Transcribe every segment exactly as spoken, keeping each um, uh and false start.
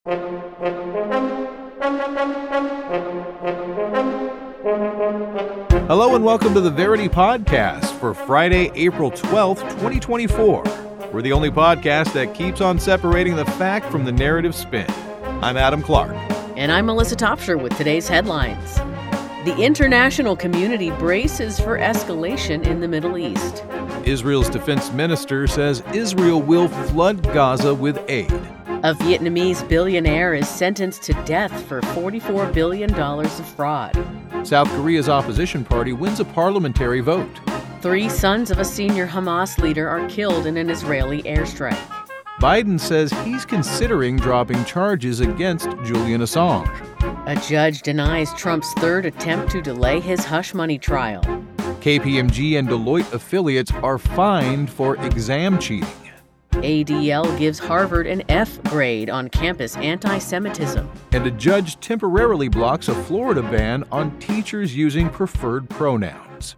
Hello and welcome to the Verity Podcast for Friday, April twelfth, twenty twenty-four. We're the only podcast that keeps on separating the fact from the narrative spin. I'm Adam Clark. And I'm Melissa Topshire with today's headlines. The international community braces for escalation in the Middle East. Israel's defense minister says Israel will flood Gaza with aid. A Vietnamese billionaire is sentenced to death for forty-four billion dollars of fraud. South Korea's opposition party wins a parliamentary vote. Three sons of a senior Hamas leader are killed in an Israeli airstrike. Biden says he's considering dropping charges against Julian Assange. A judge denies Trump's third attempt to delay his hush money trial. K P M G and Deloitte affiliates are fined for exam cheating. A D L gives Harvard an F grade on campus anti-Semitism. And a judge temporarily blocks a Florida ban on teachers using preferred pronouns.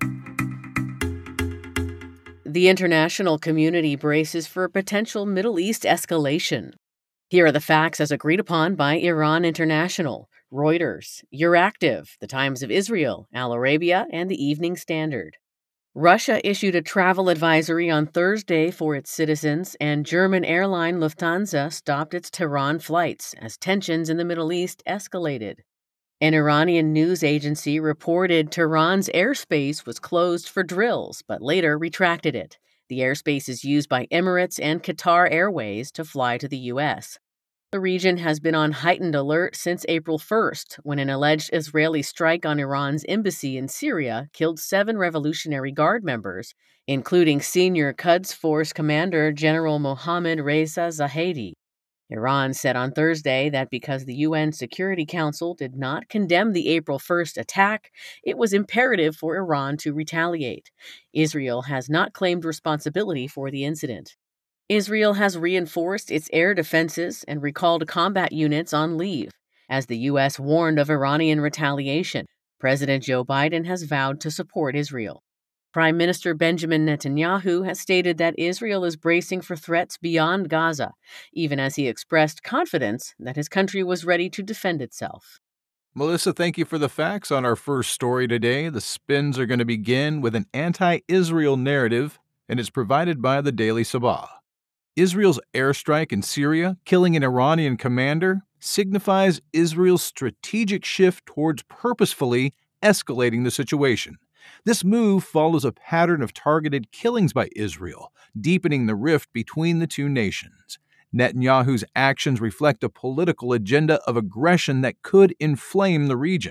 The international community braces for a potential Middle East escalation. Here are the facts as agreed upon by Iran International, Reuters, Euractiv, The Times of Israel, Al Arabiya, and the Evening Standard. Russia issued a travel advisory on Thursday for its citizens, and German airline Lufthansa stopped its Tehran flights as tensions in the Middle East escalated. An Iranian news agency reported Tehran's airspace was closed for drills, but later retracted it. The airspace is used by Emirates and Qatar Airways to fly to the U S. The region has been on heightened alert since April first, when an alleged Israeli strike on Iran's embassy in Syria killed seven Revolutionary Guard members, including senior Quds Force Commander General Mohammad Reza Zahedi. Iran said on Thursday that because the U N Security Council did not condemn the April first attack, it was imperative for Iran to retaliate. Israel has not claimed responsibility for the incident. Israel has reinforced its air defenses and recalled combat units on leave. As the U S warned of Iranian retaliation, President Joe Biden has vowed to support Israel. Prime Minister Benjamin Netanyahu has stated that Israel is bracing for threats beyond Gaza, even as he expressed confidence that his country was ready to defend itself. Melissa, thank you for the facts on our first story today. The spins are going to begin with an anti-Israel narrative, and it's provided by the Daily Sabah. Israel's airstrike in Syria, killing an Iranian commander, signifies Israel's strategic shift towards purposefully escalating the situation. This move follows a pattern of targeted killings by Israel, deepening the rift between the two nations. Netanyahu's actions reflect a political agenda of aggression that could inflame the region.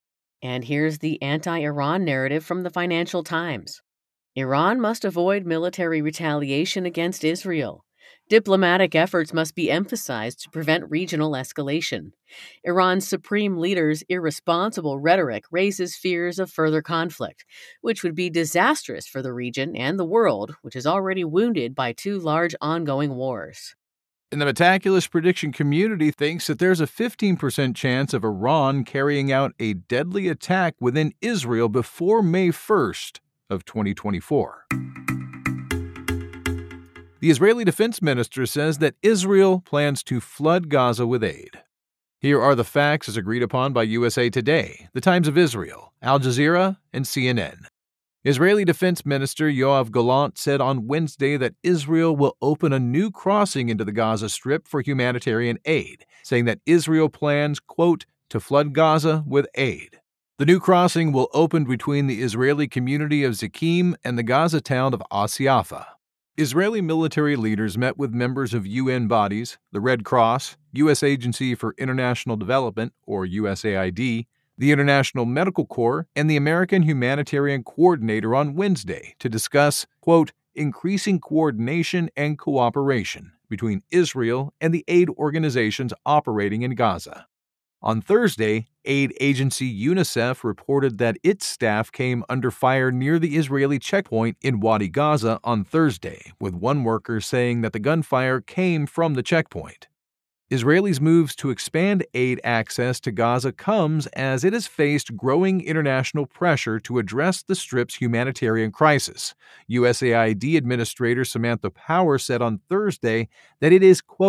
And here's the anti-Iran narrative from the Financial Times. Iran must avoid military retaliation against Israel. Diplomatic efforts must be emphasized to prevent regional escalation. Iran's supreme leader's irresponsible rhetoric raises fears of further conflict, which would be disastrous for the region and the world, which is already wounded by two large ongoing wars. And the Metaculus prediction community thinks that there's a fifteen percent chance of Iran carrying out a deadly attack within Israel before May first of twenty twenty-four. The Israeli defense minister says that Israel plans to flood Gaza with aid. Here are the facts as agreed upon by U S A Today, The Times of Israel, Al Jazeera, and C N N. Israeli Defense Minister Yoav Gallant said on Wednesday that Israel will open a new crossing into the Gaza Strip for humanitarian aid, saying that Israel plans, quote, to flood Gaza with aid. The new crossing will open between the Israeli community of Zikim and the Gaza town of Asiafa. Israeli military leaders met with members of U N bodies, the Red Cross, U S Agency for International Development, or U S A I D, the International Medical Corps, and the American Humanitarian Coordinator on Wednesday to discuss, quote, increasing coordination and cooperation between Israel and the aid organizations operating in Gaza. On Thursday, aid agency UNICEF reported that its staff came under fire near the Israeli checkpoint in Wadi Gaza on Thursday, with one worker saying that the gunfire came from the checkpoint. Israelis' moves to expand aid access to Gaza comes as it has faced growing international pressure to address the Strip's humanitarian crisis. U S A I D Administrator Samantha Power said on Thursday that it is, quote,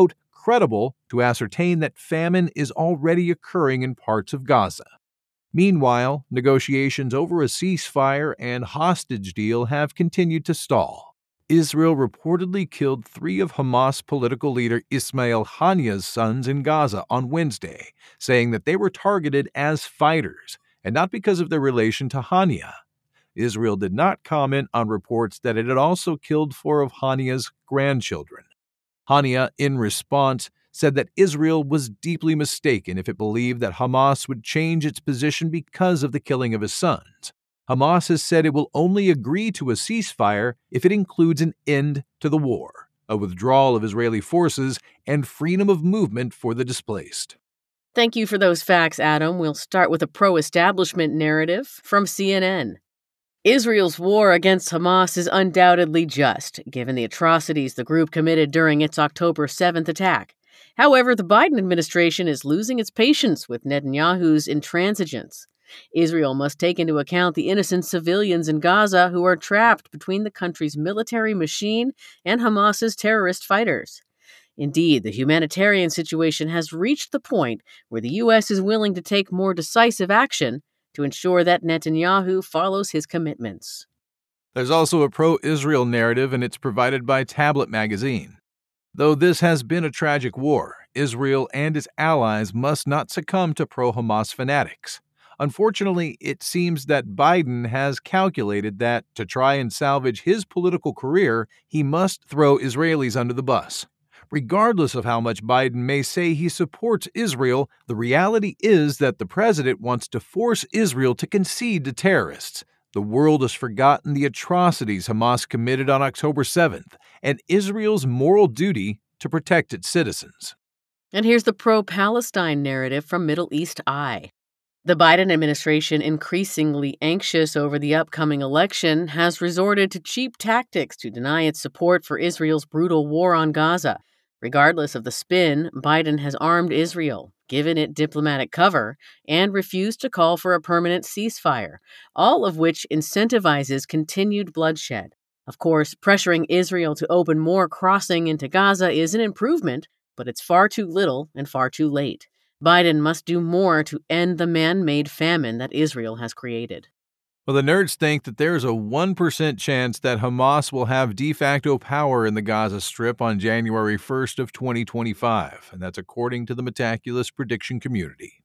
credible to ascertain that famine is already occurring in parts of Gaza. Meanwhile, negotiations over a ceasefire and hostage deal have continued to stall. Israel reportedly killed three of Hamas political leader Ismail Haniyeh's sons in Gaza on Wednesday, saying that they were targeted as fighters and not because of their relation to Haniyeh. Israel did not comment on reports that it had also killed four of Haniyeh's grandchildren. Haniyeh, in response, said that Israel was deeply mistaken if it believed that Hamas would change its position because of the killing of his sons. Hamas has said it will only agree to a ceasefire if it includes an end to the war, a withdrawal of Israeli forces, and freedom of movement for the displaced. Thank you for those facts, Adam. We'll start with a pro-establishment narrative from C N N. Israel's war against Hamas is undoubtedly just, given the atrocities the group committed during its October seventh attack. However, the Biden administration is losing its patience with Netanyahu's intransigence. Israel must take into account the innocent civilians in Gaza who are trapped between the country's military machine and Hamas's terrorist fighters. Indeed, the humanitarian situation has reached the point where the U S is willing to take more decisive action to ensure that Netanyahu follows his commitments. There's also a pro-Israel narrative, and it's provided by Tablet magazine. Though this has been a tragic war, Israel and its allies must not succumb to pro-Hamas fanatics. Unfortunately, it seems that Biden has calculated that, to try and salvage his political career, he must throw Israelis under the bus. Regardless of how much Biden may say he supports Israel, the reality is that the president wants to force Israel to concede to terrorists. The world has forgotten the atrocities Hamas committed on October seventh and Israel's moral duty to protect its citizens. And here's the pro-Palestine narrative from Middle East Eye. The Biden administration, increasingly anxious over the upcoming election, has resorted to cheap tactics to deny its support for Israel's brutal war on Gaza. Regardless of the spin, Biden has armed Israel, given it diplomatic cover, and refused to call for a permanent ceasefire, all of which incentivizes continued bloodshed. Of course, pressuring Israel to open more crossing into Gaza is an improvement, but it's far too little and far too late. Biden must do more to end the man-made famine that Israel has created. Well, the nerds think that there's a one percent chance that Hamas will have de facto power in the Gaza Strip on January first of twenty twenty-five, and that's according to the Metaculus prediction community.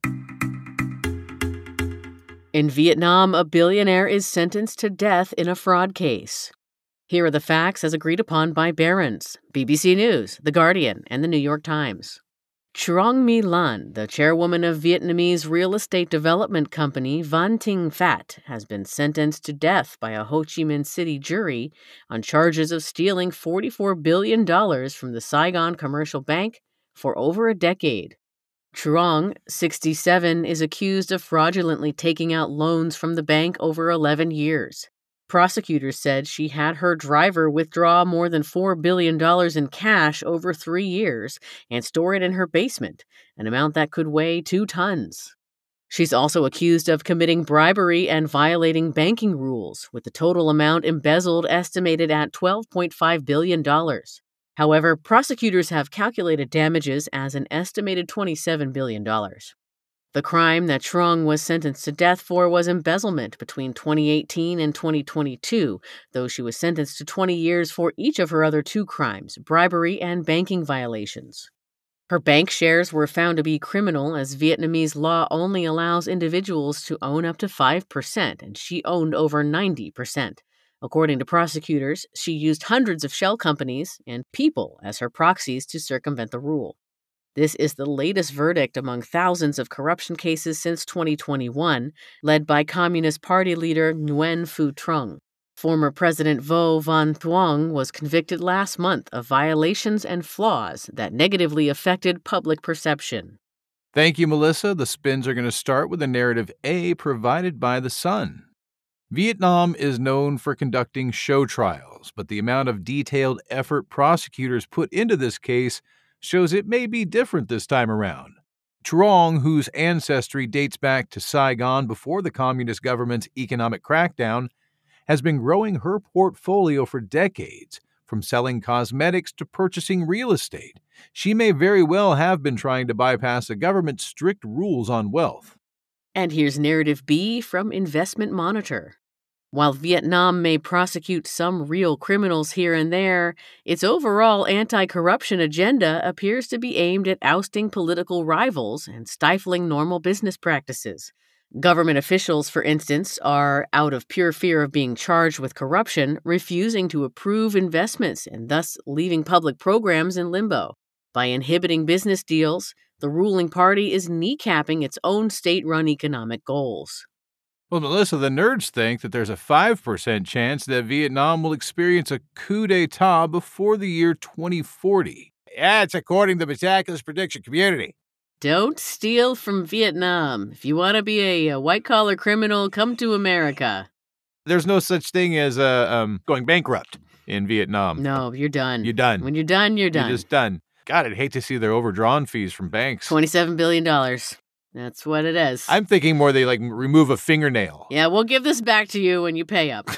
In Vietnam, a billionaire is sentenced to death in a fraud case. Here are the facts as agreed upon by Barron's, B B C News, The Guardian, and The New York Times. Truong My Lan, the chairwoman of Vietnamese real estate development company Van Ting Phat, has been sentenced to death by a Ho Chi Minh City jury on charges of stealing forty-four billion dollars from the Saigon Commercial Bank for over a decade. Truong, sixty-seven, is accused of fraudulently taking out loans from the bank over eleven years. Prosecutors said she had her driver withdraw more than four billion dollars in cash over three years and store it in her basement, an amount that could weigh two tons. She's also accused of committing bribery and violating banking rules, with the total amount embezzled estimated at twelve point five billion dollars. However, prosecutors have calculated damages as an estimated twenty-seven billion dollars. The crime that Truong was sentenced to death for was embezzlement between twenty eighteen and twenty twenty-two, though she was sentenced to twenty years for each of her other two crimes, bribery and banking violations. Her bank shares were found to be criminal, as Vietnamese law only allows individuals to own up to five percent, and she owned over ninety percent. According to prosecutors, she used hundreds of shell companies and people as her proxies to circumvent the rule. This is the latest verdict among thousands of corruption cases since twenty twenty-one, led by Communist Party leader Nguyen Phu Trong. Former President Vo Van Thuong was convicted last month of violations and flaws that negatively affected public perception. Thank you, Melissa. The spins are going to start with a narrative A provided by The Sun. Vietnam is known for conducting show trials, but the amount of detailed effort prosecutors put into this case shows it may be different this time around. Truong, whose ancestry dates back to Saigon before the communist government's economic crackdown, has been growing her portfolio for decades, from selling cosmetics to purchasing real estate. She may very well have been trying to bypass the government's strict rules on wealth. And here's narrative B from Investment Monitor. While Vietnam may prosecute some real criminals here and there, its overall anti-corruption agenda appears to be aimed at ousting political rivals and stifling normal business practices. Government officials, for instance, are, out of pure fear of being charged with corruption, refusing to approve investments and thus leaving public programs in limbo. By inhibiting business deals, the ruling party is kneecapping its own state-run economic goals. Well, Melissa, the nerds think that there's a five percent chance that Vietnam will experience a coup d'etat before the year twenty forty. Yeah, it's according to the Metaculus prediction community. Don't steal from Vietnam. If you want to be a, a white-collar criminal, come to America. There's no such thing as uh, um, going bankrupt in Vietnam. No, you're done. You're done. When you're done, you're done. You're just done. God, I'd hate to see their overdrawn fees from banks. twenty-seven billion dollars. That's what it is. I'm thinking more they, like, remove a fingernail. Yeah, we'll give this back to you when you pay up.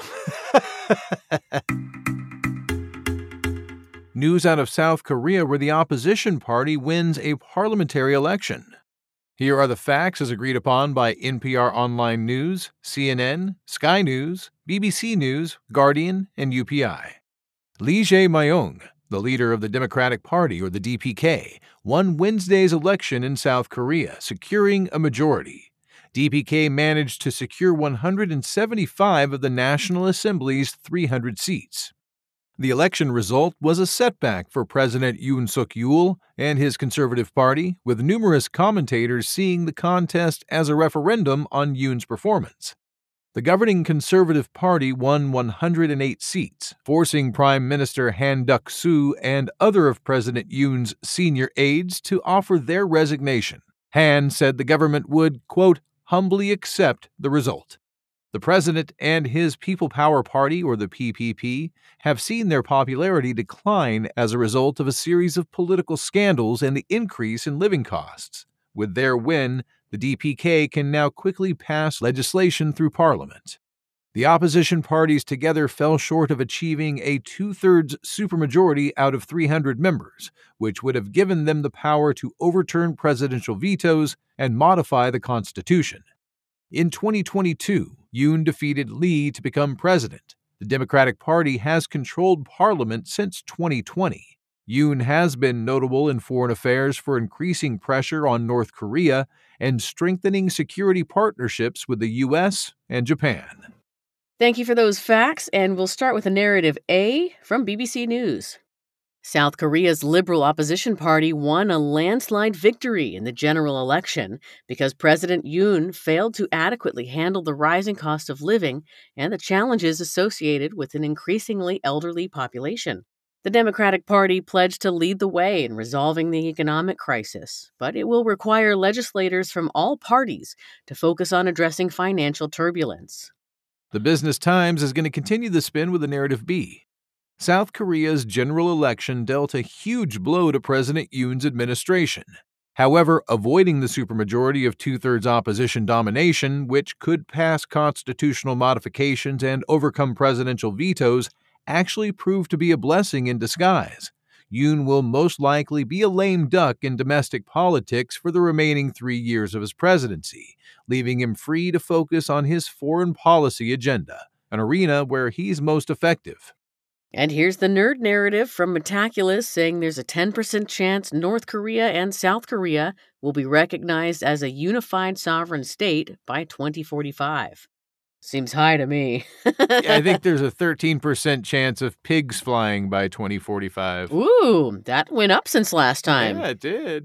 News out of South Korea, where the opposition party wins a parliamentary election. Here are the facts as agreed upon by N P R Online News, C N N, Sky News, B B C News, Guardian, and U P I. Lee Jae-myung, the leader of the Democratic Party, or the D P K, won Wednesday's election in South Korea, securing a majority. D P K managed to secure one hundred seventy-five of the National Assembly's three hundred seats. The election result was a setback for President Yoon Suk-yeol and his Conservative Party, with numerous commentators seeing the contest as a referendum on Yoon's performance. The governing Conservative Party won one hundred eight seats, forcing Prime Minister Han Duck-soo and other of President Yoon's senior aides to offer their resignation. Han said the government would, quote, humbly accept the result. The president and his People Power Party, or the P P P, have seen their popularity decline as a result of a series of political scandals and the increase in living costs. With their win, the D P K can now quickly pass legislation through Parliament. The opposition parties together fell short of achieving a two-thirds supermajority out of three hundred members, which would have given them the power to overturn presidential vetoes and modify the Constitution. In twenty twenty-two, Yoon defeated Lee to become president. The Democratic Party has controlled Parliament since twenty twenty. Yoon has been notable in foreign affairs for increasing pressure on North Korea and strengthening security partnerships with the U S and Japan. Thank you for those facts, and we'll start with a narrative A from B B C News. South Korea's Liberal Opposition Party won a landslide victory in the general election because President Yoon failed to adequately handle the rising cost of living and the challenges associated with an increasingly elderly population. The Democratic Party pledged to lead the way in resolving the economic crisis, but it will require legislators from all parties to focus on addressing financial turbulence. The Business Times is going to continue the spin with a narrative B. South Korea's general election dealt a huge blow to President Yoon's administration. However, avoiding the supermajority of two-thirds opposition domination, which could pass constitutional modifications and overcome presidential vetoes, actually proved to be a blessing in disguise. Yoon will most likely be a lame duck in domestic politics for the remaining three years of his presidency, leaving him free to focus on his foreign policy agenda, an arena where he's most effective. And here's the nerd narrative from Metaculus saying there's a ten percent chance North Korea and South Korea will be recognized as a unified sovereign state by twenty forty-five. Seems high to me. Yeah, I think there's a thirteen percent chance of pigs flying by twenty forty-five. Ooh, that went up since last time. Yeah, it did.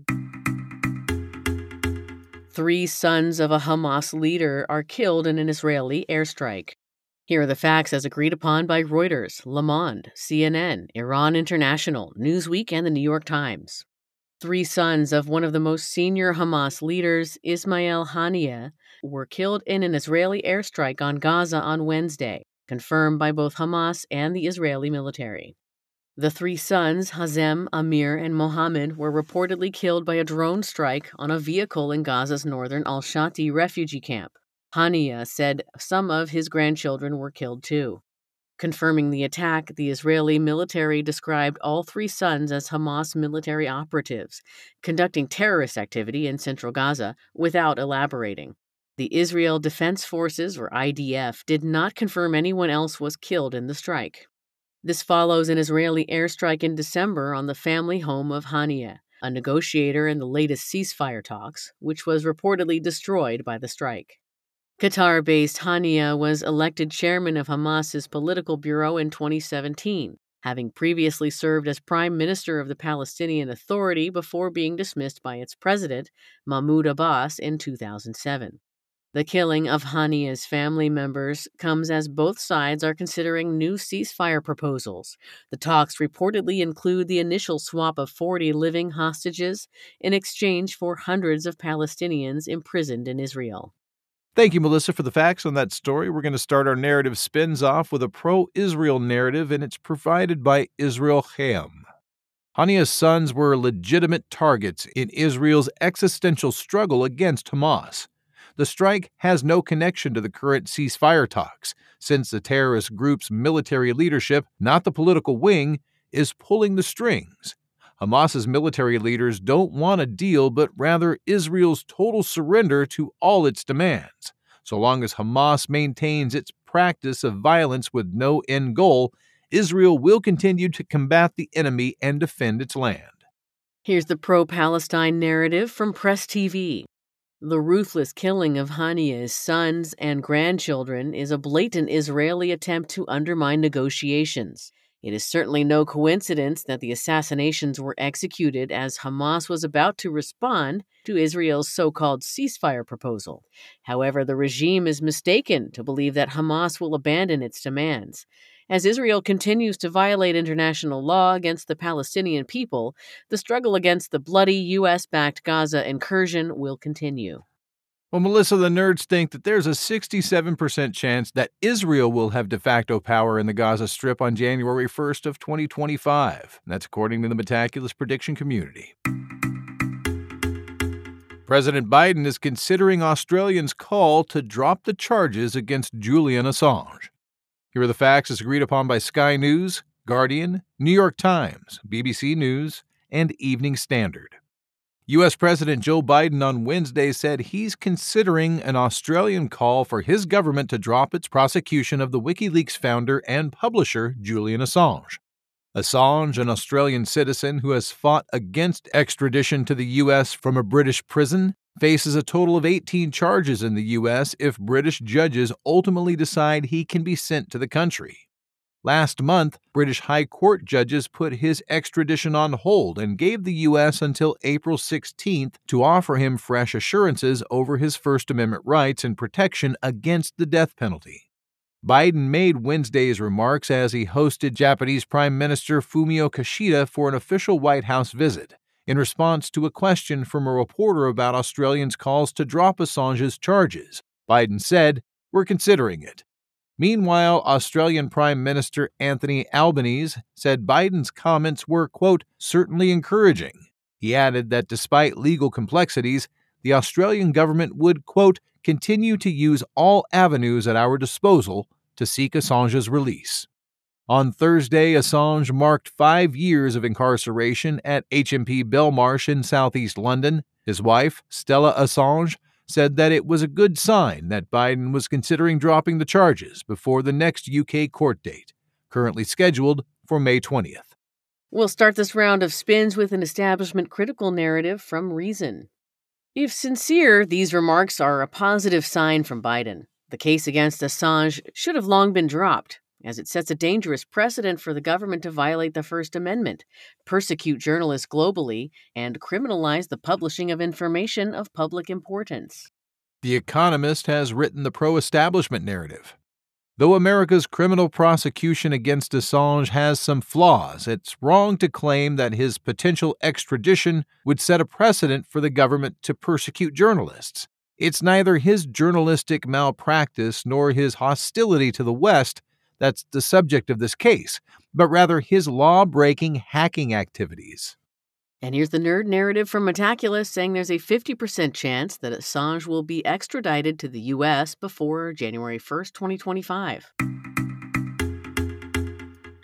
Three sons of a Hamas leader are killed in an Israeli airstrike. Here are the facts as agreed upon by Reuters, Le Monde, C N N, Iran International, Newsweek, and the New York Times. Three sons of one of the most senior Hamas leaders, Ismail Haniyeh, were killed in an Israeli airstrike on Gaza on Wednesday, confirmed by both Hamas and the Israeli military. The three sons, Hazem, Amir, and Mohammed, were reportedly killed by a drone strike on a vehicle in Gaza's northern al-Shati refugee camp. Haniyeh said some of his grandchildren were killed too. Confirming the attack, the Israeli military described all three sons as Hamas military operatives, conducting terrorist activity in central Gaza without elaborating. The Israel Defense Forces, or I D F, did not confirm anyone else was killed in the strike. This follows an Israeli airstrike in December on the family home of Hania, a negotiator in the latest ceasefire talks, which was reportedly destroyed by the strike. Qatar-based Hania was elected chairman of Hamas's political bureau in twenty seventeen, having previously served as prime minister of the Palestinian Authority before being dismissed by its president, Mahmoud Abbas, in two thousand seven. The killing of Hania's family members comes as both sides are considering new ceasefire proposals. The talks reportedly include the initial swap of forty living hostages in exchange for hundreds of Palestinians imprisoned in Israel. Thank you, Melissa, for the facts on that story. We're going to start our narrative spins off with a pro-Israel narrative, and it's provided by Israel Chaim. Hania's sons were legitimate targets in Israel's existential struggle against Hamas. The strike has no connection to the current ceasefire talks, since the terrorist group's military leadership, not the political wing, is pulling the strings. Hamas's military leaders don't want a deal, but rather Israel's total surrender to all its demands. So long as Hamas maintains its practice of violence with no end goal, Israel will continue to combat the enemy and defend its land. Here's the pro-Palestine narrative from Press T V. The ruthless killing of Hania's sons and grandchildren is a blatant Israeli attempt to undermine negotiations. It is certainly no coincidence that the assassinations were executed as Hamas was about to respond to Israel's so-called ceasefire proposal. However, the regime is mistaken to believe that Hamas will abandon its demands. As Israel continues to violate international law against the Palestinian people, the struggle against the bloody U S-backed Gaza incursion will continue. Well, Melissa, the nerds think that there's a sixty-seven percent chance that Israel will have de facto power in the Gaza Strip on January first of twenty twenty-five. That's according to the Metaculus prediction community. President Biden is considering Australians' call to drop the charges against Julian Assange. Here are the facts as agreed upon by Sky News, Guardian, New York Times, B B C News, and Evening Standard. U S. President Joe Biden on Wednesday said he's considering an Australian call for his government to drop its prosecution of the WikiLeaks founder and publisher Julian Assange. Assange, an Australian citizen who has fought against extradition to the U S from a British prison, faces a total of eighteen charges in the U S if British judges ultimately decide he can be sent to the country. Last month, British High Court judges put his extradition on hold and gave the U S until April sixteenth to offer him fresh assurances over his First Amendment rights and protection against the death penalty. Biden made Wednesday's remarks as he hosted Japanese Prime Minister Fumio Kishida for an official White House visit, in response to a question from a reporter about Australians' calls to drop Assange's charges. Biden said, "We're considering it." Meanwhile, Australian Prime Minister Anthony Albanese said Biden's comments were, quote, certainly encouraging. He added that despite legal complexities, the Australian government would, quote, continue to use all avenues at our disposal to seek Assange's release. On Thursday, Assange marked five years of incarceration at H M P Belmarsh in southeast London. His wife, Stella Assange, said that it was a good sign that Biden was considering dropping the charges before the next U K court date, currently scheduled for May twentieth. We'll start this round of spins with an establishment-critical narrative from Reason. If sincere, these remarks are a positive sign from Biden. The case against Assange should have long been dropped, as it sets a dangerous precedent for the government to violate the First Amendment, persecute journalists globally, and criminalize the publishing of information of public importance. The Economist has written the pro-establishment narrative. Though America's criminal prosecution against Assange has some flaws, it's wrong to claim that his potential extradition would set a precedent for the government to persecute journalists. It's neither his journalistic malpractice nor his hostility to the West that's the subject of this case, but rather his law-breaking hacking activities. And here's the nerd narrative from Metaculus saying there's a fifty percent chance that Assange will be extradited to the U S before January first, twenty twenty-five.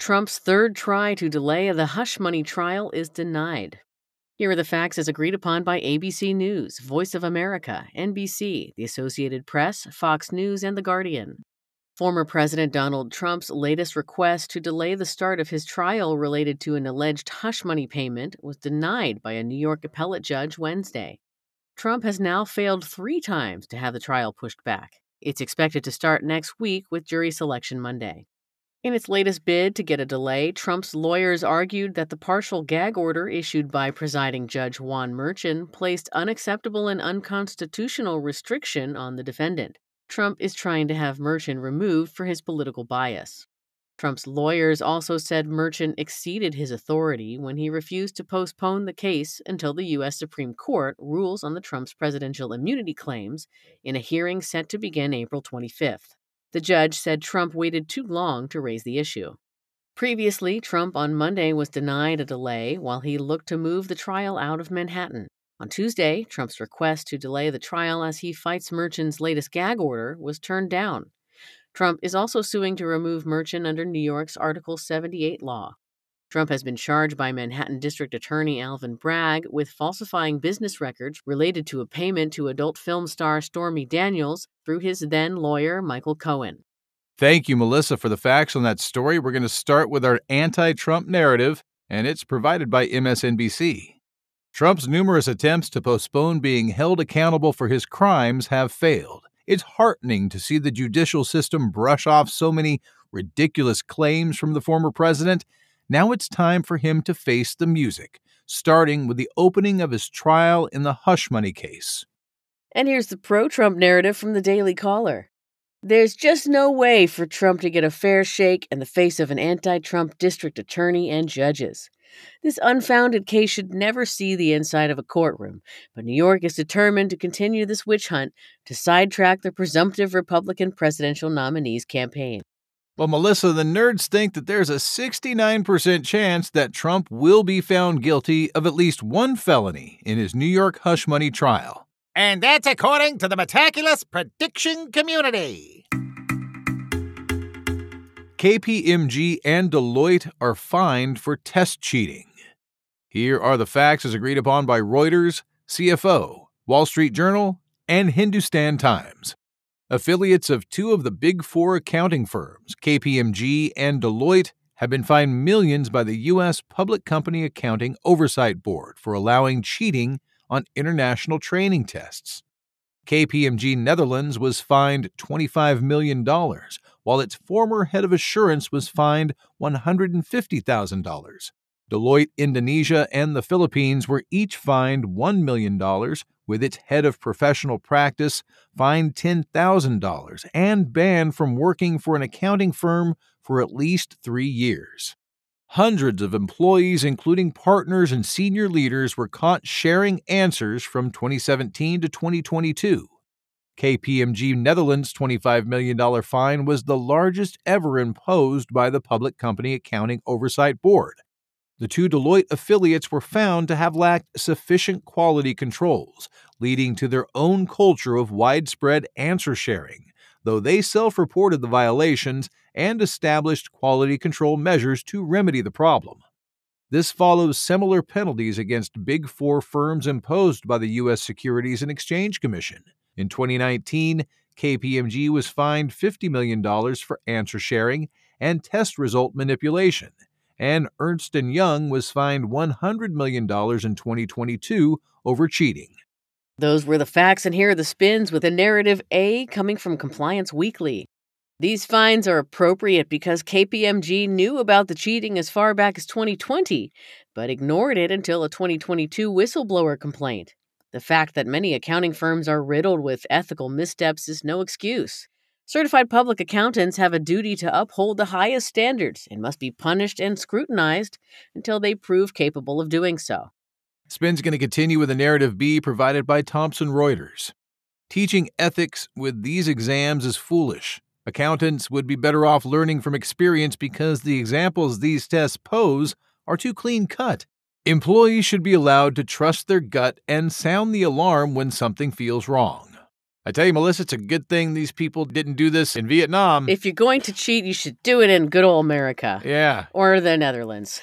Trump's third try to delay the hush money trial is denied. Here are the facts as agreed upon by A B C News, Voice of America, N B C, the Associated Press, Fox News, and The Guardian. Former President Donald Trump's latest request to delay the start of his trial related to an alleged hush money payment was denied by a New York appellate judge Wednesday. Trump has now failed three times to have the trial pushed back. It's expected to start next week with jury selection Monday. In its latest bid to get a delay, Trump's lawyers argued that the partial gag order issued by presiding Judge Juan Merchan placed unacceptable and unconstitutional restriction on the defendant. Trump is trying to have Merchan removed for his political bias. Trump's lawyers also said Merchan exceeded his authority when he refused to postpone the case until the U S Supreme Court rules on the Trump's presidential immunity claims in a hearing set to begin April twenty-fifth. The judge said Trump waited too long to raise the issue. Previously, Trump on Monday was denied a delay while he looked to move the trial out of Manhattan. On Tuesday, Trump's request to delay the trial as he fights Merchan's latest gag order was turned down. Trump is also suing to remove Merchan under New York's Article seventy-eight law. Trump has been charged by Manhattan District Attorney Alvin Bragg with falsifying business records related to a payment to adult film star Stormy Daniels through his then lawyer, Michael Cohen. Thank you, Melissa, for the facts on that story. We're going to start with our anti-Trump narrative, and it's provided by M S N B C. Trump's numerous attempts to postpone being held accountable for his crimes have failed. It's heartening to see the judicial system brush off so many ridiculous claims from the former president. Now it's time for him to face the music, starting with the opening of his trial in the hush money case. And here's the pro-Trump narrative from the Daily Caller. There's just no way for Trump to get a fair shake in the face of an anti-Trump district attorney and judges. This unfounded case should never see the inside of a courtroom, but New York is determined to continue this witch hunt to sidetrack the presumptive Republican presidential nominee's campaign. Well, Melissa, the nerds think that there's a sixty-nine percent chance that Trump will be found guilty of at least one felony in his New York hush money trial. And that's according to the Metaculous prediction community. K P M G and Deloitte are fined for test cheating. Here are the facts as agreed upon by Reuters, C F O, Wall Street Journal, and Hindustan Times. Affiliates of two of the Big Four accounting firms, K P M G and Deloitte, have been fined millions by the U S Public Company Accounting Oversight Board for allowing cheating on international training tests. K P M G Netherlands was fined twenty-five million dollars, while its former head of assurance was fined one hundred fifty thousand dollars. Deloitte Indonesia and the Philippines were each fined one million dollars, with its head of professional practice fined ten thousand dollars and banned from working for an accounting firm for at least three years. Hundreds of employees, including partners and senior leaders, were caught sharing answers from twenty seventeen to twenty twenty-two. K P M G Netherlands' twenty-five million dollars fine was the largest ever imposed by the Public Company Accounting Oversight Board. The two Deloitte affiliates were found to have lacked sufficient quality controls, leading to their own culture of widespread answer sharing, though they self-reported the violations and established quality control measures to remedy the problem. This follows similar penalties against Big Four firms imposed by the U S Securities and Exchange Commission. In twenty nineteen, K P M G was fined fifty million dollars for answer sharing and test result manipulation, and Ernst and Young was fined one hundred million dollars in twenty twenty-two over cheating. Those were the facts, and here are the spins with a narrative A coming from Compliance Weekly. These fines are appropriate because K P M G knew about the cheating as far back as twenty twenty, but ignored it until a twenty twenty-two whistleblower complaint. The fact that many accounting firms are riddled with ethical missteps is no excuse. Certified public accountants have a duty to uphold the highest standards and must be punished and scrutinized until they prove capable of doing so. Spin's going to continue with a narrative B provided by Thomson Reuters. Teaching ethics with these exams is foolish. Accountants would be better off learning from experience because the examples these tests pose are too clean-cut. Employees should be allowed to trust their gut and sound the alarm when something feels wrong. I tell you, Melissa, it's a good thing these people didn't do this in Vietnam. If you're going to cheat, you should do it in good old America. Yeah. Or the Netherlands.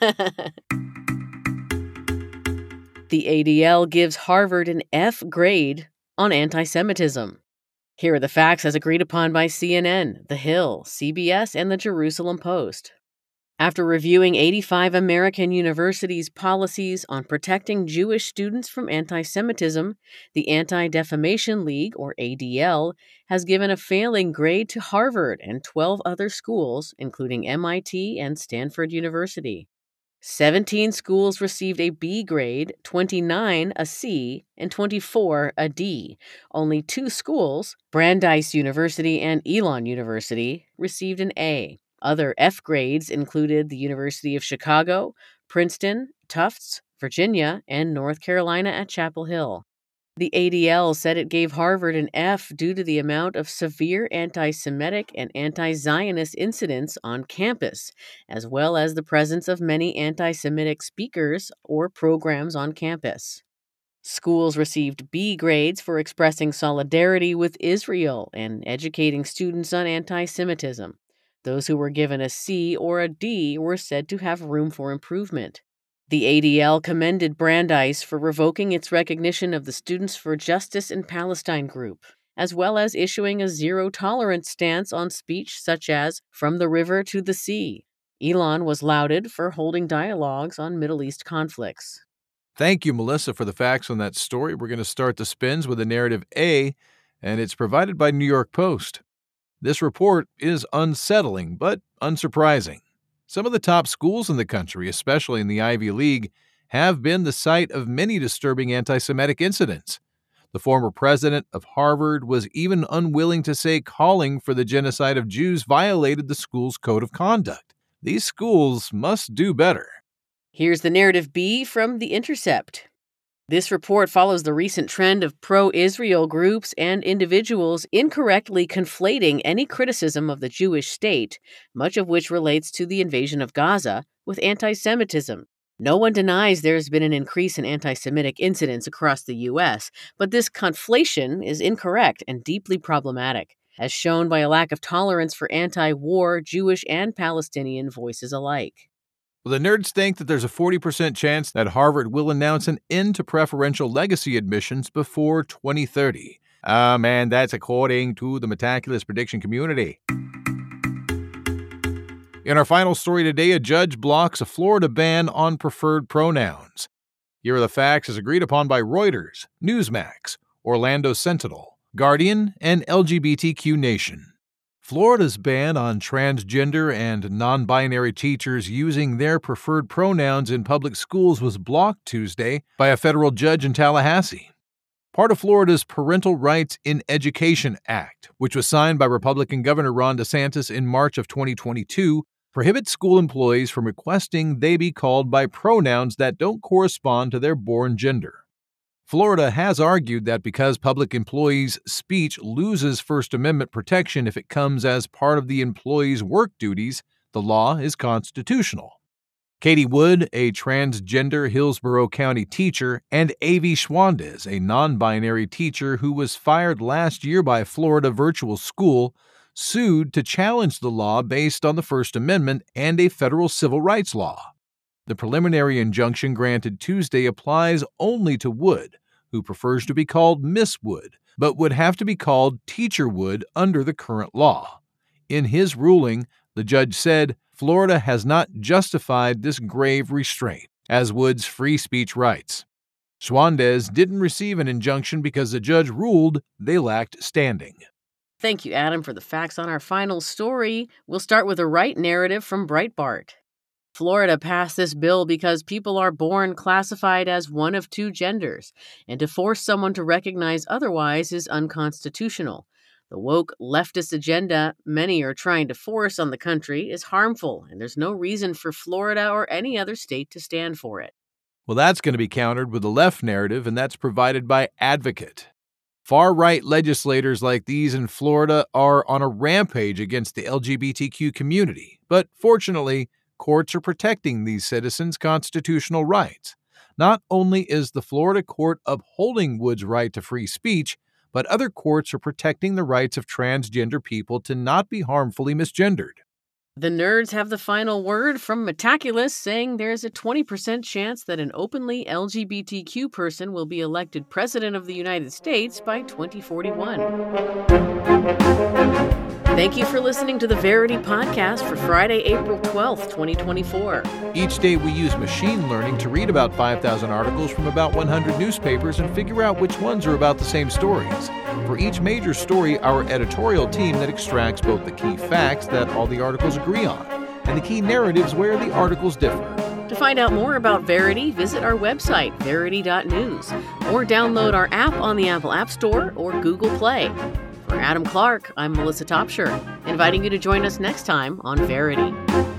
The A D L gives Harvard an F grade on anti-Semitism. Here are the facts as agreed upon by C N N, The Hill, C B S, and the Jerusalem Post. After reviewing eighty-five American universities' policies on protecting Jewish students from anti-Semitism, the Anti-Defamation League, or A D L, has given a failing grade to Harvard and twelve other schools, including M I T and Stanford University. seventeen schools received a B grade, twenty-nine a C, and twenty-four a D. Only two schools, Brandeis University and Elon University, received an A. Other F grades included the University of Chicago, Princeton, Tufts, Virginia, and North Carolina at Chapel Hill. The A D L said it gave Harvard an F due to the amount of severe anti-Semitic and anti-Zionist incidents on campus, as well as the presence of many anti-Semitic speakers or programs on campus. Schools received B grades for expressing solidarity with Israel and educating students on anti-Semitism. Those who were given a C or a D were said to have room for improvement. The A D L commended Brandeis for revoking its recognition of the Students for Justice in Palestine group, as well as issuing a zero-tolerance stance on speech such as From the River to the Sea. Elon was lauded for holding dialogues on Middle East conflicts. Thank you, Melissa, for the facts on that story. We're going to start the spins with a narrative A, and it's provided by New York Post. This report is unsettling, but unsurprising. Some of the top schools in the country, especially in the Ivy League, have been the site of many disturbing anti-Semitic incidents. The former president of Harvard was even unwilling to say calling for the genocide of Jews violated the school's code of conduct. These schools must do better. Here's the narrative B from The Intercept. This report follows the recent trend of pro-Israel groups and individuals incorrectly conflating any criticism of the Jewish state, much of which relates to the invasion of Gaza, with anti-Semitism. No one denies there's been an increase in anti-Semitic incidents across the U S, but this conflation is incorrect and deeply problematic, as shown by a lack of tolerance for anti-war Jewish and Palestinian voices alike. Well, the nerds think that there's a forty percent chance that Harvard will announce an end to preferential legacy admissions before twenty thirty. Ah, uh, man, that's according to the Metaculous prediction community. In our final story today, a judge blocks a Florida ban on preferred pronouns. Here are the facts as agreed upon by Reuters, Newsmax, Orlando Sentinel, Guardian, and L G B T Q Nation. Florida's ban on transgender and non-binary teachers using their preferred pronouns in public schools was blocked Tuesday by a federal judge in Tallahassee. Part of Florida's Parental Rights in Education Act, which was signed by Republican Governor Ron DeSantis in March of twenty twenty-two, prohibits school employees from requesting they be called by pronouns that don't correspond to their born gender. Florida has argued that because public employees' speech loses First Amendment protection if it comes as part of the employee's work duties, the law is constitutional. Katie Wood, a transgender Hillsborough County teacher, and Avi Schwandes, a non-binary teacher who was fired last year by Florida Virtual School, sued to challenge the law based on the First Amendment and a federal civil rights law. The preliminary injunction granted Tuesday applies only to Wood, who prefers to be called Miss Wood, but would have to be called Teacher Wood under the current law. In his ruling, the judge said Florida has not justified this grave restraint, as Wood's free speech rights. Schwandes didn't receive an injunction because the judge ruled they lacked standing. Thank you, Adam, for the facts on our final story. We'll start with a right narrative from Breitbart. Florida passed this bill because people are born classified as one of two genders, and to force someone to recognize otherwise is unconstitutional. The woke leftist agenda many are trying to force on the country is harmful, and there's no reason for Florida or any other state to stand for it. Well, that's going to be countered with the left narrative, and that's provided by Advocate. Far-right legislators like these in Florida are on a rampage against the L G B T Q community, but fortunately, courts are protecting these citizens' constitutional rights. Not only is the Florida court upholding Wood's right to free speech, but other courts are protecting the rights of transgender people to not be harmfully misgendered. The nerds have the final word from Metaculus, saying there's a twenty percent chance that an openly L G B T Q person will be elected President of the United States by twenty forty-one. Thank you for listening to the Verity Podcast for Friday, April twelfth, twenty twenty-four. Each day we use machine learning to read about five thousand articles from about one hundred newspapers and figure out which ones are about the same stories. For each major story, our editorial team that extracts both the key facts that all the articles agree on and the key narratives where the articles differ. To find out more about Verity, visit our website, verity dot news, or download our app on the Apple App Store or Google Play. For Adam Clark, I'm Melissa Topshire, inviting you to join us next time on Verity.